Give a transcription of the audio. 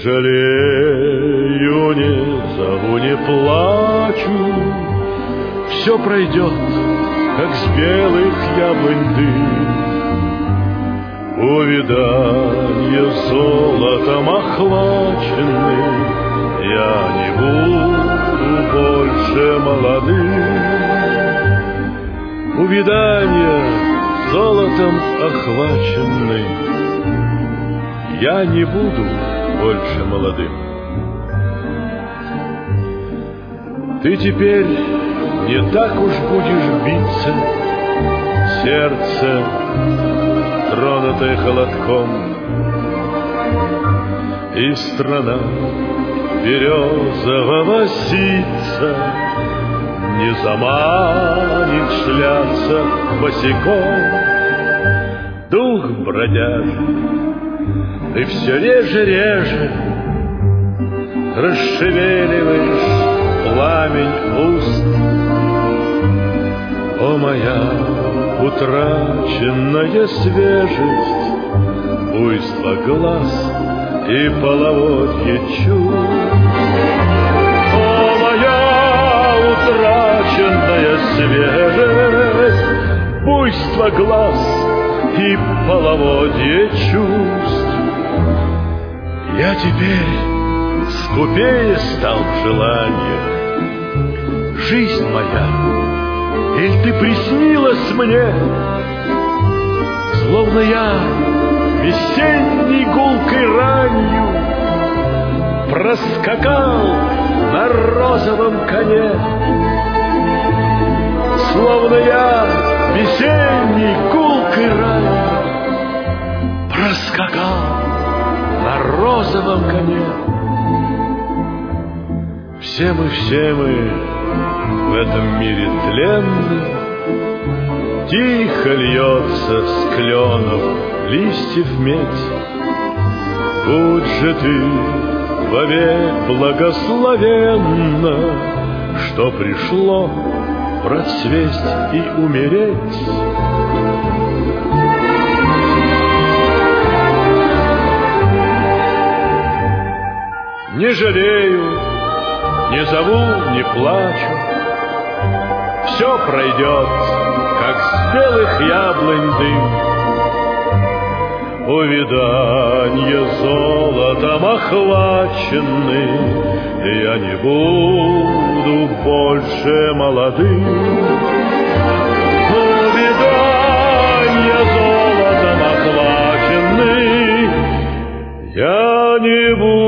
жалею, не зову, не плачу. Все пройдет, как с белых яблонь дым. Увиданье золотом охваченный, я не буду больше молодым. Увиданье золотом охваченный, я не буду больше молодым. Ты теперь не так уж будешь биться, сердце, тронутое холодком, и страна березового ситца не заманит шляться босиком. Дух бродяжий, ты все реже расшевеливаешь пламень уст. О, моя утраченная свежесть, буйство глаз и половодье чувств. О, моя утраченная свежесть, буйство глаз и половодье чувств. Я теперь скупее стал в желаниях. Жизнь моя, иль ты приснилась мне, словно я весенней гулкой ранью проскакал на розовом коне, словно я весенней гулкой ранью проскакал на розовом коне. Все мы в этом мире тленны, тихо льется с кленов листьев медь. Будь же ты вовек благословенна, что пришло процвесть и умереть. Не жалею, не зову, не плачу. Все пройдет, как с белых яблонь дым. Увиданье золотом охваченный, я не буду больше молодым. Увиданье золотом охваченный, я не буду